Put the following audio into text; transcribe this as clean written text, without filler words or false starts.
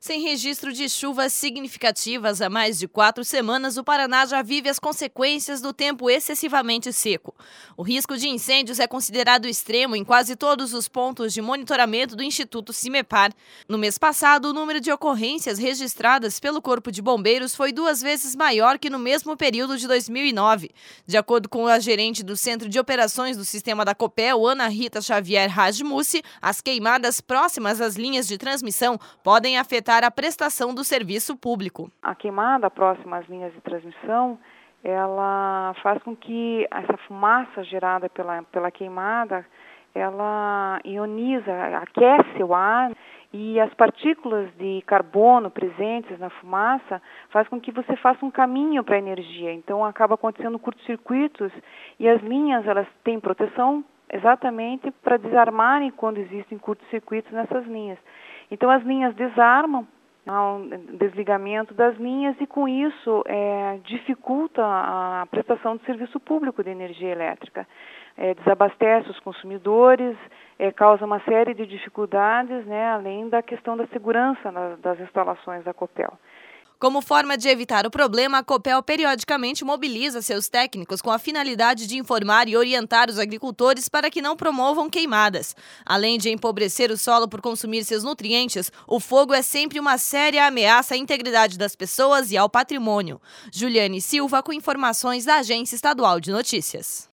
Sem registro de chuvas significativas há mais de 4 semanas, o Paraná já vive as consequências do tempo excessivamente seco. O risco de incêndios é considerado extremo em quase todos os pontos de monitoramento do Instituto CIMEPAR. No mês passado, o número de ocorrências registradas pelo Corpo de Bombeiros foi 2 vezes maior que no mesmo período de 2009. De acordo com a gerente do Centro de Operações do Sistema da Copel, Ana Rita Xavier Rajmussi, as queimadas próximas às linhas de transmissão podem afetar a prestação do serviço público. A queimada próxima às linhas de transmissão, ela faz com que essa fumaça gerada pela queimada, ela ioniza, aquece o ar e as partículas de carbono presentes na fumaça faz com que você faça um caminho para a energia. Então acaba acontecendo curtos-circuitos e as linhas elas têm proteção exatamente para desarmarem quando existem curtos-circuitos nessas linhas. Então as linhas desarmam, há um desligamento das linhas e com isso dificulta a prestação do serviço público de energia elétrica. Desabastece os consumidores, causa uma série de dificuldades, além da questão da segurança das instalações da Copel. Como forma de evitar o problema, a Copel periodicamente mobiliza seus técnicos com a finalidade de informar e orientar os agricultores para que não promovam queimadas. Além de empobrecer o solo por consumir seus nutrientes, o fogo é sempre uma séria ameaça à integridade das pessoas e ao patrimônio. Juliane Silva com informações da Agência Estadual de Notícias.